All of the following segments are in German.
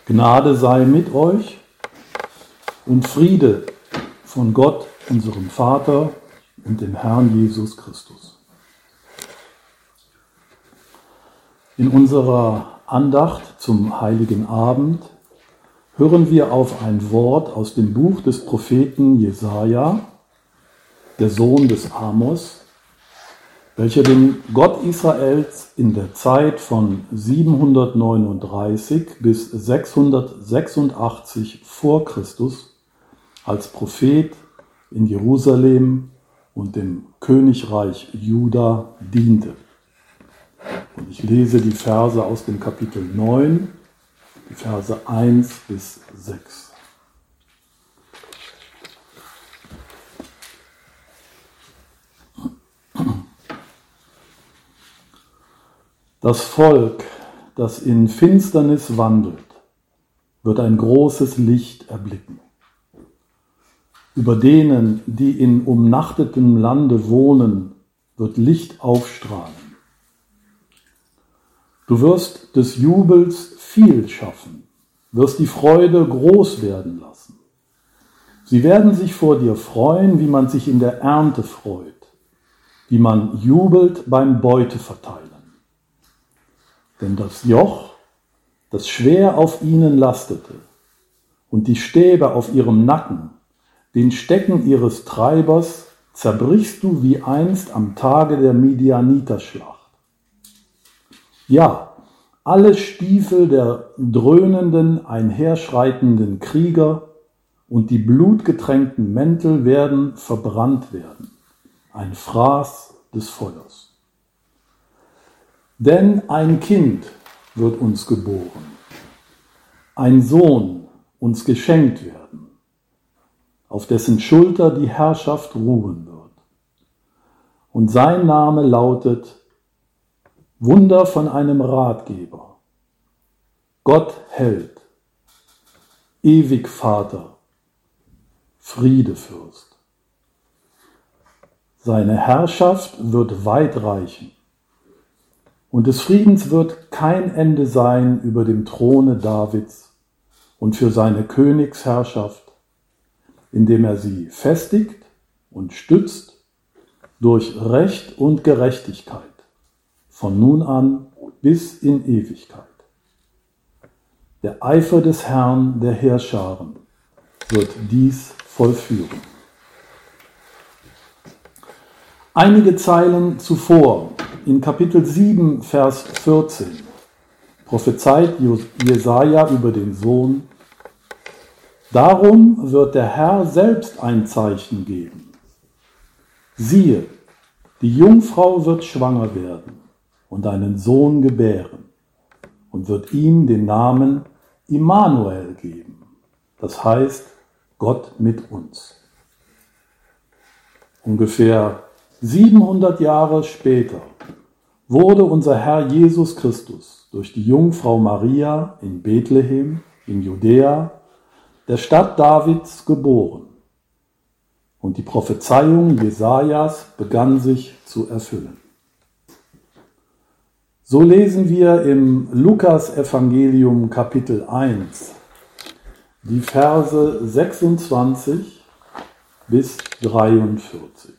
Gnade sei mit euch und Friede von Gott, unserem Vater und dem Herrn Jesus Christus. In unserer Andacht zum Heiligen Abend hören wir auf ein Wort aus dem Buch des Propheten Jesaja, der Sohn des Amos, welcher den Gott Israels in der Zeit von 739 bis 686 vor Christus als Prophet in Jerusalem und dem Königreich Juda diente. Und ich lese die Verse aus dem Kapitel 9, die Verse 1 bis 6. Das Volk, das in Finsternis wandelt, wird ein großes Licht erblicken. Über denen, die in umnachtetem Lande wohnen, wird Licht aufstrahlen. Du wirst des Jubels viel schaffen, wirst die Freude groß werden lassen. Sie werden sich vor dir freuen, wie man sich in der Ernte freut, wie man jubelt beim Beuteverteilen. Denn das Joch, das schwer auf ihnen lastete, und die Stäbe auf ihrem Nacken, den Stecken ihres Treibers, zerbrichst du wie einst am Tage der Midianiterschlacht. Ja, alle Stiefel der dröhnenden, einherschreitenden Krieger und die blutgetränkten Mäntel werden verbrannt werden, ein Fraß des Feuers. Denn ein Kind wird uns geboren, ein Sohn uns geschenkt werden, auf dessen Schulter die Herrschaft ruhen wird. Und sein Name lautet Wunder von einem Ratgeber, Gott hält, ewig Vater, Friedefürst. Seine Herrschaft wird weit reichen. Und des Friedens wird kein Ende sein über dem Throne Davids und für seine Königsherrschaft, indem er sie festigt und stützt durch Recht und Gerechtigkeit, von nun an bis in Ewigkeit. Der Eifer des Herrn der Heerscharen wird dies vollführen. Einige Zeilen zuvor, in Kapitel 7, Vers 14, prophezeit Jesaja über den Sohn: Darum wird der Herr selbst ein Zeichen geben. Siehe, die Jungfrau wird schwanger werden und einen Sohn gebären und wird ihm den Namen Immanuel geben. Das heißt, Gott mit uns. Ungefähr 700 Jahre später wurde unser Herr Jesus Christus durch die Jungfrau Maria in Bethlehem, in Judäa, der Stadt Davids, geboren. Und die Prophezeiung Jesajas begann sich zu erfüllen. So lesen wir im Lukas-Evangelium Kapitel 1 die Verse 26 bis 43.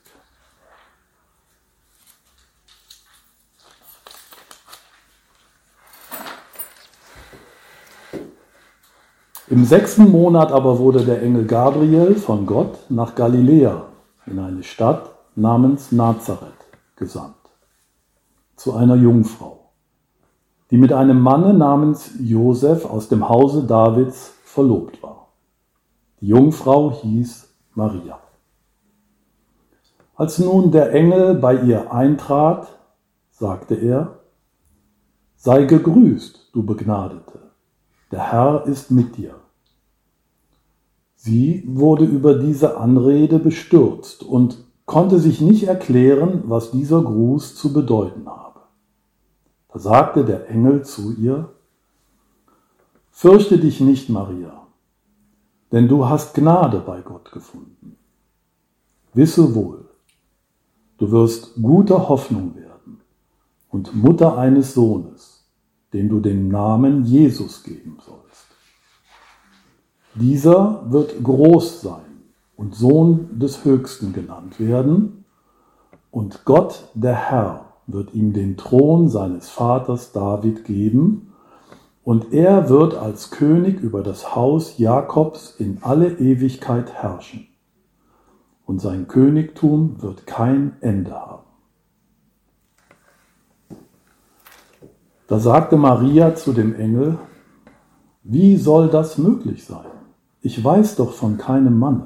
Im 6. Monat aber wurde der Engel Gabriel von Gott nach Galiläa in eine Stadt namens Nazareth gesandt, zu einer Jungfrau, die mit einem Manne namens Josef aus dem Hause Davids verlobt war. Die Jungfrau hieß Maria. Als nun der Engel bei ihr eintrat, sagte er: Sei gegrüßt, du Begnadete, der Herr ist mit dir. Sie wurde über diese Anrede bestürzt und konnte sich nicht erklären, was dieser Gruß zu bedeuten habe. Da sagte der Engel zu ihr: Fürchte dich nicht, Maria, denn du hast Gnade bei Gott gefunden. Wisse wohl, du wirst guter Hoffnung werden und Mutter eines Sohnes, dem du den Namen Jesus geben sollst. Dieser wird groß sein und Sohn des Höchsten genannt werden, und Gott, der Herr, wird ihm den Thron seines Vaters David geben, und er wird als König über das Haus Jakobs in alle Ewigkeit herrschen. Und sein Königtum wird kein Ende haben. Da sagte Maria zu dem Engel: Wie soll das möglich sein? Ich weiß doch von keinem Manne.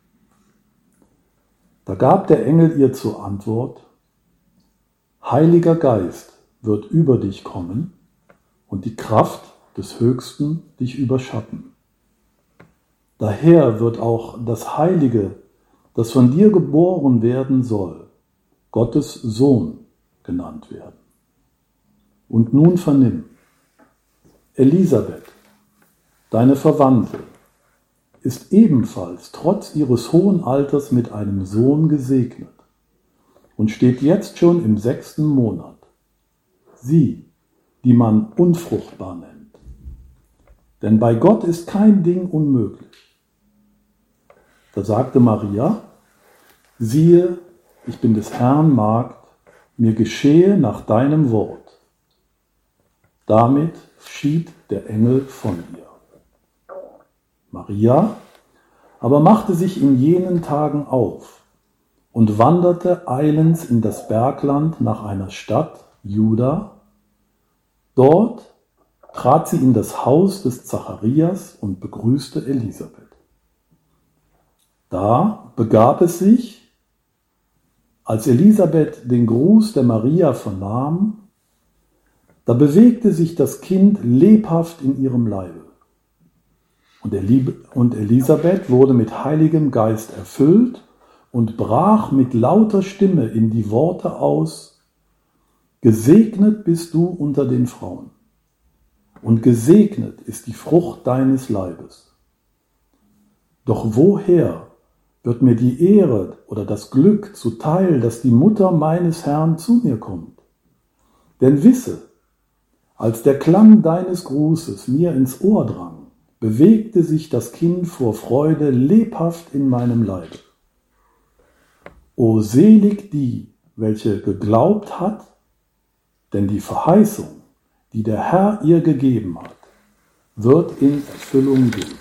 Da gab der Engel ihr zur Antwort: Heiliger Geist wird über dich kommen und die Kraft des Höchsten dich überschatten. Daher wird auch das Heilige, das von dir geboren werden soll, Gottes Sohn genannt werden. Und nun vernimm: Elisabeth, deine Verwandte, ist ebenfalls trotz ihres hohen Alters mit einem Sohn gesegnet und steht jetzt schon im 6. Monat. Sie, die man unfruchtbar nennt. Denn bei Gott ist kein Ding unmöglich. Da sagte Maria: Siehe, ich bin des Herrn Magd, mir geschehe nach deinem Wort. Damit schied der Engel von ihr. Maria aber machte sich in jenen Tagen auf und wanderte eilends in das Bergland nach einer Stadt, Juda. Dort trat sie in das Haus des Zacharias und begrüßte Elisabeth. Da begab es sich, als Elisabeth den Gruß der Maria vernahm, da bewegte sich das Kind lebhaft in ihrem Leibe. Und Elisabeth wurde mit Heiligem Geist erfüllt und brach mit lauter Stimme in die Worte aus: Gesegnet bist du unter den Frauen, und gesegnet ist die Frucht deines Leibes. Doch woher wird mir die Ehre oder das Glück zuteil, dass die Mutter meines Herrn zu mir kommt? Denn wisse, als der Klang deines Grußes mir ins Ohr drang, bewegte sich das Kind vor Freude lebhaft in meinem Leibe. O selig die, welche geglaubt hat, denn die Verheißung, die der Herr ihr gegeben hat, wird in Erfüllung gehen.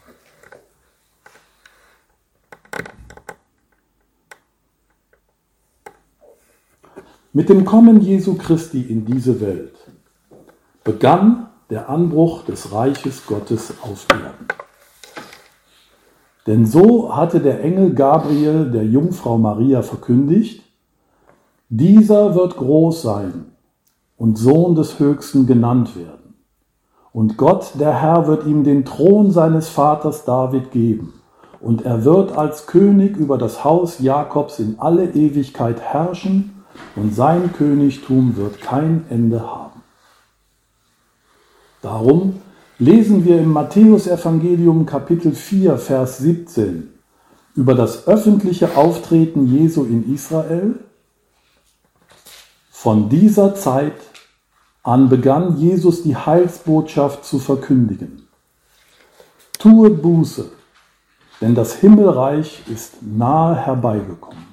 Mit dem Kommen Jesu Christi in diese Welt begann der Anbruch des Reiches Gottes auf Erden. Denn so hatte der Engel Gabriel der Jungfrau Maria verkündigt: Dieser wird groß sein und Sohn des Höchsten genannt werden. Und Gott, der Herr, wird ihm den Thron seines Vaters David geben. Und er wird als König über das Haus Jakobs in alle Ewigkeit herrschen, und sein Königtum wird kein Ende haben. Darum lesen wir im Matthäusevangelium Kapitel 4, Vers 17 über das öffentliche Auftreten Jesu in Israel. Von dieser Zeit an begann Jesus die Heilsbotschaft zu verkündigen: Tue Buße, denn das Himmelreich ist nahe herbeigekommen.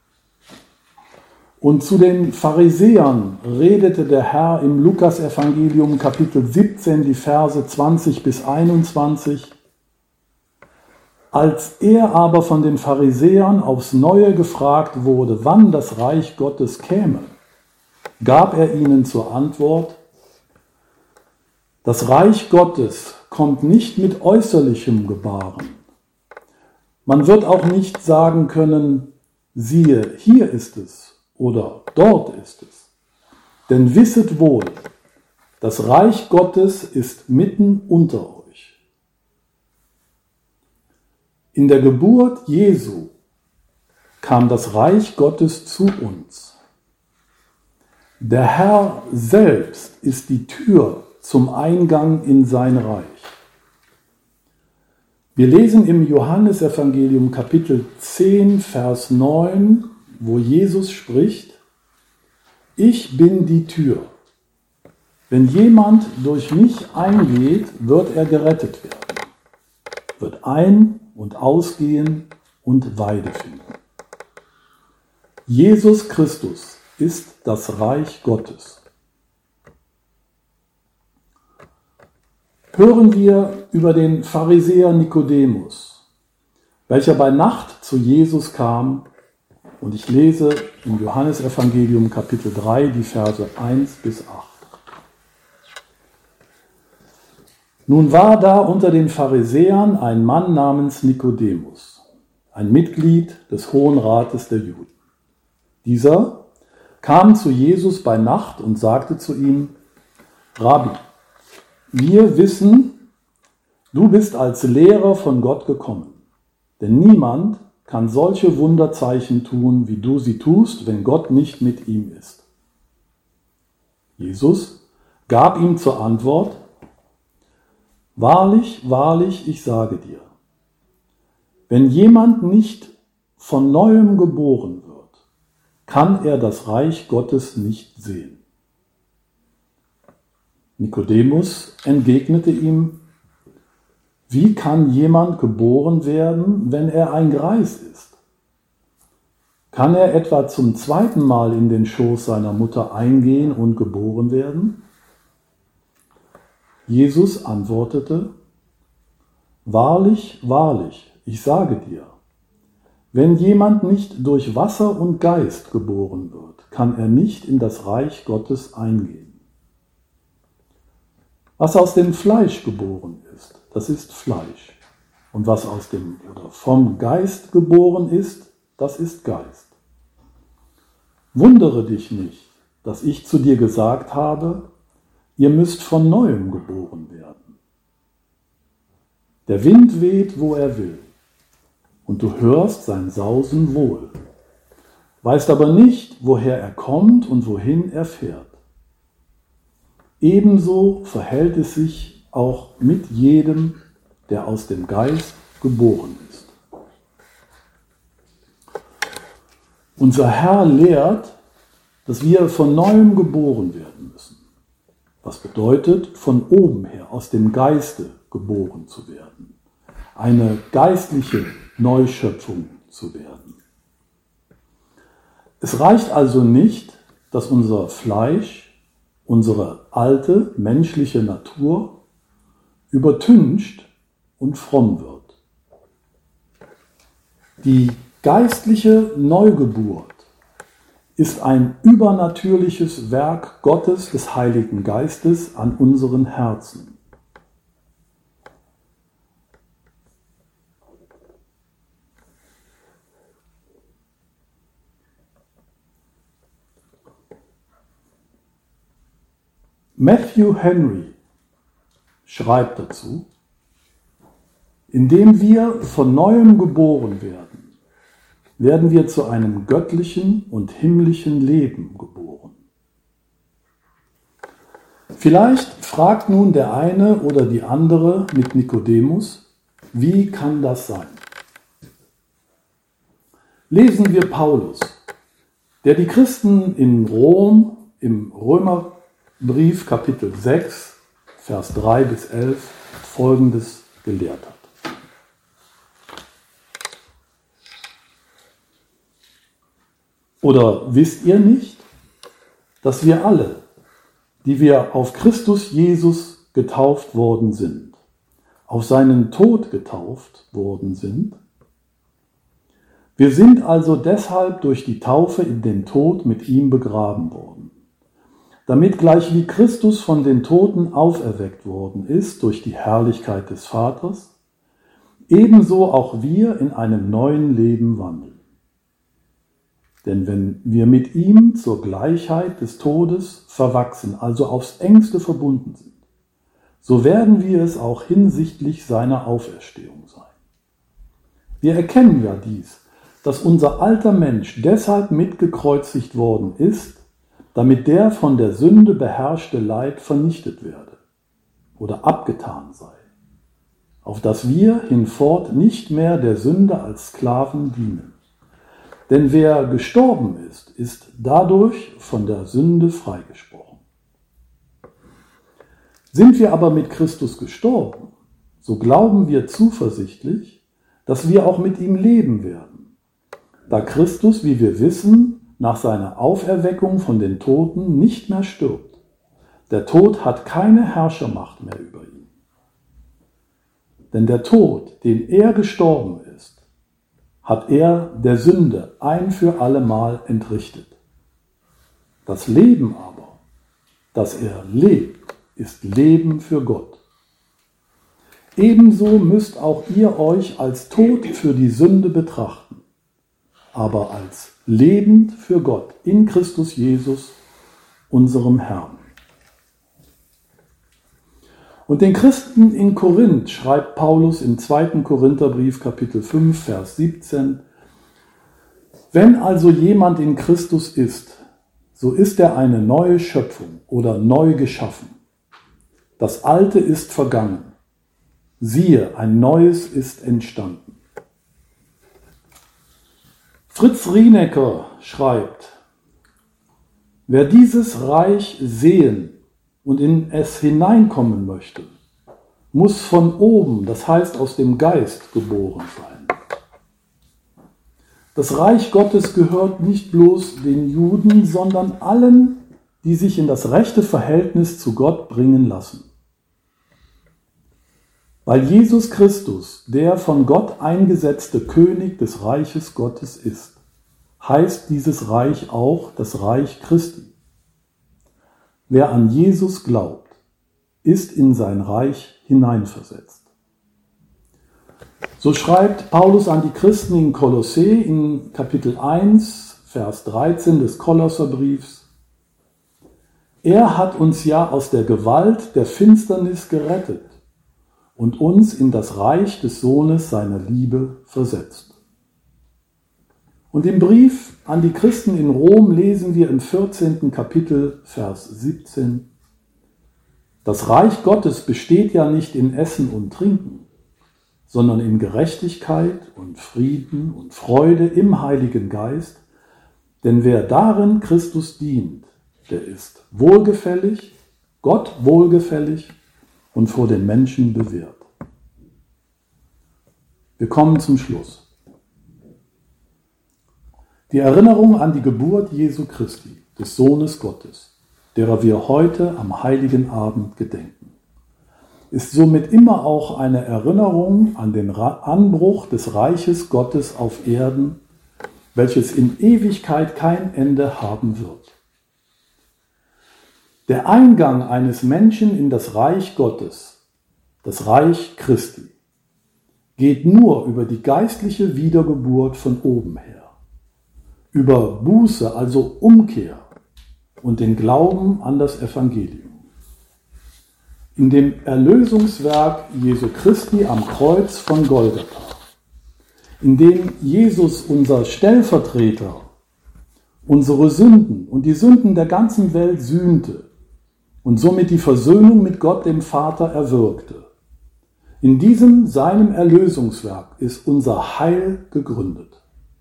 Und zu den Pharisäern redete der Herr im Lukasevangelium Kapitel 17, die Verse 20 bis 21. Als er aber von den Pharisäern aufs Neue gefragt wurde, wann das Reich Gottes käme, gab er ihnen zur Antwort: Das Reich Gottes kommt nicht mit äußerlichem Gebaren. Man wird auch nicht sagen können: Siehe, hier ist es oder dort ist es. Denn wisset wohl, das Reich Gottes ist mitten unter euch. In der Geburt Jesu kam das Reich Gottes zu uns. Der Herr selbst ist die Tür zum Eingang in sein Reich. Wir lesen im Johannesevangelium Kapitel 10, Vers 9, wo Jesus spricht: Ich bin die Tür. Wenn jemand durch mich eingeht, wird er gerettet werden. wird ein- und ausgehen und Weide finden. Jesus Christus ist das Reich Gottes. Hören wir über den Pharisäer Nikodemus, welcher bei Nacht zu Jesus kam, und ich lese im Johannesevangelium Kapitel 3 die Verse 1 bis 8. Nun war da unter den Pharisäern ein Mann namens Nikodemus, ein Mitglied des Hohen Rates der Juden. Dieser kam zu Jesus bei Nacht und sagte zu ihm: Rabbi, wir wissen, du bist als Lehrer von Gott gekommen, denn niemand kann solche Wunderzeichen tun, wie du sie tust, wenn Gott nicht mit ihm ist. Jesus gab ihm zur Antwort: Wahrlich, wahrlich, ich sage dir, wenn jemand nicht von Neuem geboren wird, kann er das Reich Gottes nicht sehen. Nikodemus entgegnete ihm: Wie kann jemand geboren werden, wenn er ein Greis ist? Kann er etwa zum zweiten Mal in den Schoß seiner Mutter eingehen und geboren werden? Jesus antwortete: Wahrlich, wahrlich, ich sage dir, wenn jemand nicht durch Wasser und Geist geboren wird, kann er nicht in das Reich Gottes eingehen. Was aus dem Fleisch geboren ist, das ist Fleisch. Und was aus dem oder vom Geist geboren ist, das ist Geist. Wundere dich nicht, dass ich zu dir gesagt habe, ihr müsst von Neuem geboren werden. Der Wind weht, wo er will, und du hörst sein Sausen wohl, weißt aber nicht, woher er kommt und wohin er fährt. Ebenso verhält es sich auch mit jedem, der aus dem Geist geboren ist. Unser Herr lehrt, dass wir von Neuem geboren werden müssen. Was bedeutet, von oben her, aus dem Geiste geboren zu werden. Eine geistliche Neuschöpfung zu werden. Es reicht also nicht, dass unser Fleisch, unsere alte menschliche Natur übertüncht und fromm wird. Die geistliche Neugeburt ist ein übernatürliches Werk Gottes des Heiligen Geistes an unseren Herzen. Matthew Henry schreibt dazu: Indem wir von Neuem geboren werden, werden wir zu einem göttlichen und himmlischen Leben geboren. Vielleicht fragt nun der eine oder die andere mit Nikodemus: Wie kann das sein? Lesen wir Paulus, der die Christen in Rom im Römerbrief Kapitel 6, Vers 3 bis 11 Folgendes gelehrt hat. Oder wisst ihr nicht, dass wir alle, die wir auf Christus Jesus getauft worden sind, auf seinen Tod getauft worden sind? Wir sind also deshalb durch die Taufe in den Tod mit ihm begraben worden, damit gleich wie Christus von den Toten auferweckt worden ist durch die Herrlichkeit des Vaters, ebenso auch wir in einem neuen Leben wandeln. Denn wenn wir mit ihm zur Gleichheit des Todes verwachsen, also aufs engste verbunden sind, so werden wir es auch hinsichtlich seiner Auferstehung sein. Wir erkennen ja dies, dass unser alter Mensch deshalb mitgekreuzigt worden ist, damit der von der Sünde beherrschte Leib vernichtet werde oder abgetan sei, auf dass wir hinfort nicht mehr der Sünde als Sklaven dienen. Denn wer gestorben ist, ist dadurch von der Sünde freigesprochen. Sind wir aber mit Christus gestorben, so glauben wir zuversichtlich, dass wir auch mit ihm leben werden, da Christus, wie wir wissen, nach seiner Auferweckung von den Toten nicht mehr stirbt. Der Tod hat keine Herrschermacht mehr über ihn. Denn der Tod, den er gestorben ist, hat er der Sünde ein für allemal entrichtet. Das Leben aber, das er lebt, ist Leben für Gott. Ebenso müsst auch ihr euch als tot für die Sünde betrachten, aber als lebend für Gott in Christus Jesus, unserem Herrn. Und den Christen in Korinth schreibt Paulus im 2. Korintherbrief Kapitel 5, Vers 17, wenn also jemand in Christus ist, so ist er eine neue Schöpfung oder neu geschaffen. Das Alte ist vergangen. Siehe, ein Neues ist entstanden. Fritz Rienecker schreibt, wer dieses Reich sehen und in es hineinkommen möchte, muss von oben, das heißt aus dem Geist, geboren sein. Das Reich Gottes gehört nicht bloß den Juden, sondern allen, die sich in das rechte Verhältnis zu Gott bringen lassen. Weil Jesus Christus, der von Gott eingesetzte König des Reiches Gottes ist, heißt dieses Reich auch das Reich Christi. Wer an Jesus glaubt, ist in sein Reich hineinversetzt. So schreibt Paulus an die Christen in Kolossee in Kapitel 1, Vers 13 des Kolosserbriefs: Er hat uns ja aus der Gewalt der Finsternis gerettet und uns in das Reich des Sohnes seiner Liebe versetzt. Und im Brief an die Christen in Rom lesen wir im 14. Kapitel, Vers 17, das Reich Gottes besteht ja nicht in Essen und Trinken, sondern in Gerechtigkeit und Frieden und Freude im Heiligen Geist, denn wer darin Christus dient, der ist wohlgefällig, Gott wohlgefällig und vor den Menschen bewährt. Wir kommen zum Schluss. Die Erinnerung an die Geburt Jesu Christi, des Sohnes Gottes, derer wir heute am Heiligen Abend gedenken, ist somit immer auch eine Erinnerung an den Anbruch des Reiches Gottes auf Erden, welches in Ewigkeit kein Ende haben wird. Der Eingang eines Menschen in das Reich Gottes, das Reich Christi, geht nur über die geistliche Wiedergeburt von oben her. Über Buße, also Umkehr und den Glauben an das Evangelium. In dem Erlösungswerk Jesu Christi am Kreuz von Golgatha, in dem Jesus, unser Stellvertreter, unsere Sünden und die Sünden der ganzen Welt sühnte und somit die Versöhnung mit Gott dem Vater erwirkte. In diesem seinem Erlösungswerk ist unser Heil gegründet.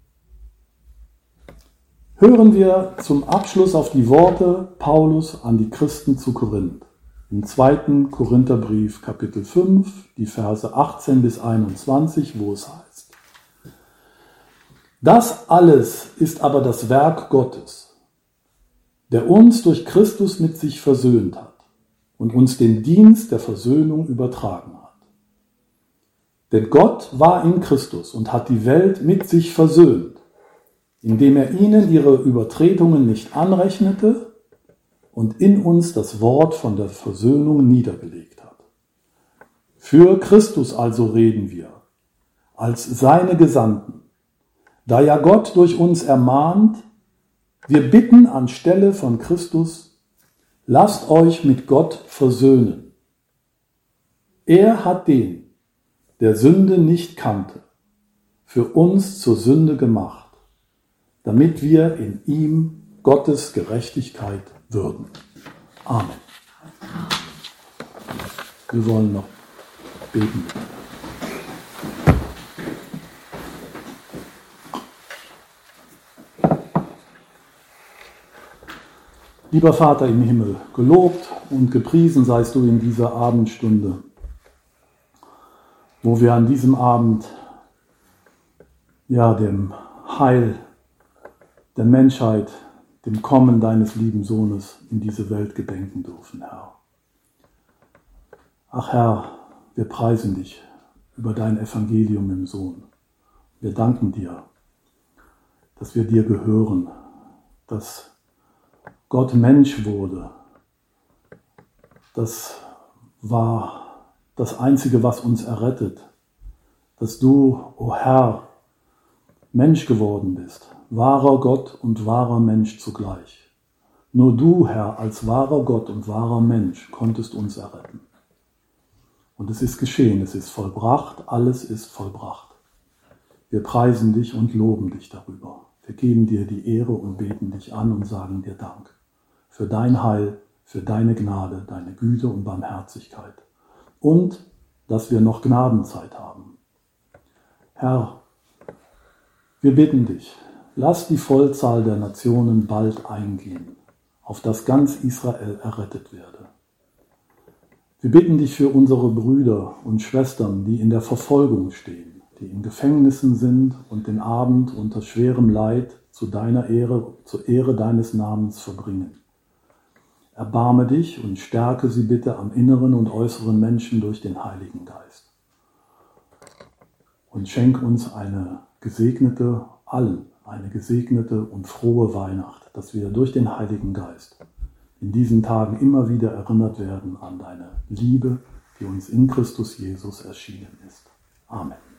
Hören wir zum Abschluss auf die Worte Paulus an die Christen zu Korinth. Im 2. Korintherbrief, Kapitel 5, die Verse 18 bis 21, wo es heißt: Das alles ist aber das Werk Gottes, der uns durch Christus mit sich versöhnt hat und uns den Dienst der Versöhnung übertragen hat. Denn Gott war in Christus und hat die Welt mit sich versöhnt, indem er ihnen ihre Übertretungen nicht anrechnete und in uns das Wort von der Versöhnung niedergelegt hat. Für Christus also reden wir, als seine Gesandten, da ja Gott durch uns ermahnt, wir bitten anstelle von Christus, lasst euch mit Gott versöhnen. Er hat den, der Sünde nicht kannte, für uns zur Sünde gemacht, damit wir in ihm Gottes Gerechtigkeit würden. Amen. Wir wollen noch beten. Lieber Vater im Himmel, gelobt und gepriesen seist du in dieser Abendstunde. wo wir an diesem Abend dem Heil der Menschheit, dem Kommen deines lieben Sohnes in diese Welt gedenken dürfen, Herr. Ach Herr, wir preisen dich über dein Evangelium im Sohn. Wir danken dir, dass wir dir gehören, dass Gott Mensch wurde. Das war das Einzige, was uns errettet, dass du, o Herr, Mensch geworden bist, wahrer Gott und wahrer Mensch zugleich. Nur du, Herr, als wahrer Gott und wahrer Mensch konntest uns erretten. Und es ist geschehen, es ist vollbracht, alles ist vollbracht. Wir preisen dich und loben dich darüber. Wir geben dir die Ehre und beten dich an und sagen dir Dank für dein Heil, für deine Gnade, deine Güte und Barmherzigkeit. Und dass wir noch Gnadenzeit haben. Herr, wir bitten dich, lass die Vollzahl der Nationen bald eingehen, auf dass ganz Israel errettet werde. Wir bitten dich für unsere Brüder und Schwestern, die in der Verfolgung stehen, die in Gefängnissen sind und den Abend unter schwerem Leid zu deiner Ehre, zur Ehre deines Namens verbringen. Erbarme dich und stärke sie bitte am inneren und äußeren Menschen durch den Heiligen Geist. Und schenk uns eine gesegnete und frohe Weihnacht, dass wir durch den Heiligen Geist in diesen Tagen immer wieder erinnert werden an deine Liebe, die uns in Christus Jesus erschienen ist. Amen.